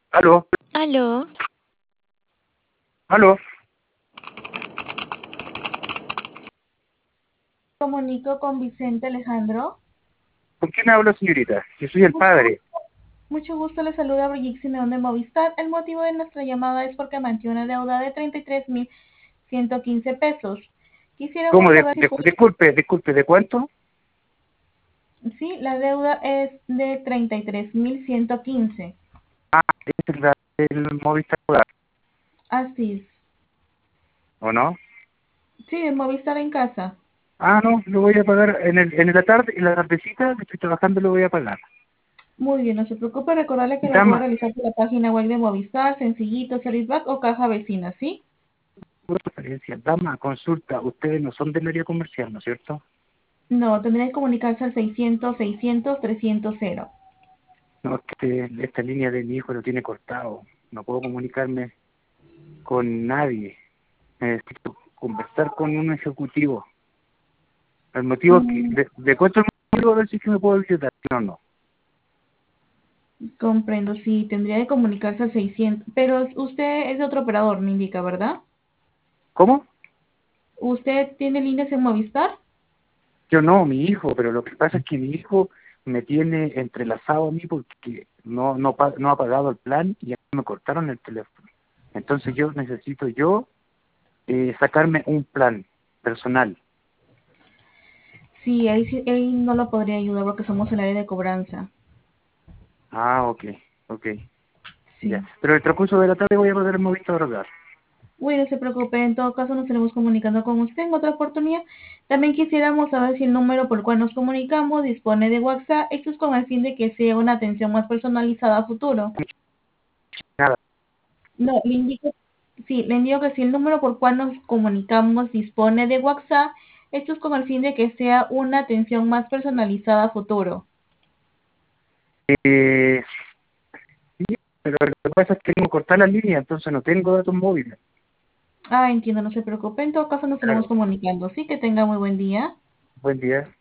Aló, Aló, aló. Comunico con Vicente Alejandro. ¿Con quién hablo, señorita? Yo soy el Mucho padre. gusto, mucho gusto, le saluda Brigitte Simeón de Movistar. El motivo de nuestra llamada es porque mantiene una deuda de 33.115 pesos. ¿Cómo? Quisiéramos saber si puede... Disculpe, ¿de cuánto? Sí, la deuda es de 33.115. Es la del Movistar, Así es. ¿o no? Sí, de Movistar en casa. Ah, no, lo voy a pagar en la tarde, en la tardecita, que estoy trabajando, lo voy a pagar. Muy bien, no se preocupe, recordarle que lo puede Dama, realizar por la página web de Movistar, sencillito, Serviceback o caja vecina, ¿sí? pura referencia. Dama, consulta, ustedes no son del área comercial, ¿no es cierto? No, tendría que comunicarse al 600 300. No, es que esta línea de mi hijo lo tiene cortado. No puedo comunicarme con nadie. Necesito conversar con un ejecutivo. El motivo es que, Mm, de cuánto el motivo, a ver si es que me puedo visitar. No, no. Comprendo, sí, tendría que comunicarse al 600, pero usted es de otro operador, me indica, ¿verdad? ¿Cómo? ¿Usted tiene líneas en Movistar? Yo no, mi hijo, pero lo que pasa es que mi hijo me tiene entrelazado a mí porque no ha pagado el plan y ya me cortaron el teléfono. Entonces yo necesito sacarme un plan personal. Sí, ahí no lo podría ayudar porque somos el área de cobranza. Ah, ok, ok, ya. Sí. Pero el transcurso de la tarde voy a poder mover a. Uy, no se preocupe, en todo caso nos estaremos comunicando con usted en otra oportunidad. También quisiéramos saber si el número por el cual nos comunicamos dispone de WhatsApp. Esto es con el fin de que sea una atención más personalizada a futuro. Nada. No, le indico que si el número por cual nos comunicamos dispone de WhatsApp, esto es con el fin de que sea una atención más personalizada a futuro. Eh, sí, pero lo que pasa es que tengo que cortar la línea, entonces no tengo datos móviles. Ah, entiendo, no se preocupe. En todo caso nos estaremos Claro. comunicando. Sí, que tenga muy buen día. Buen día.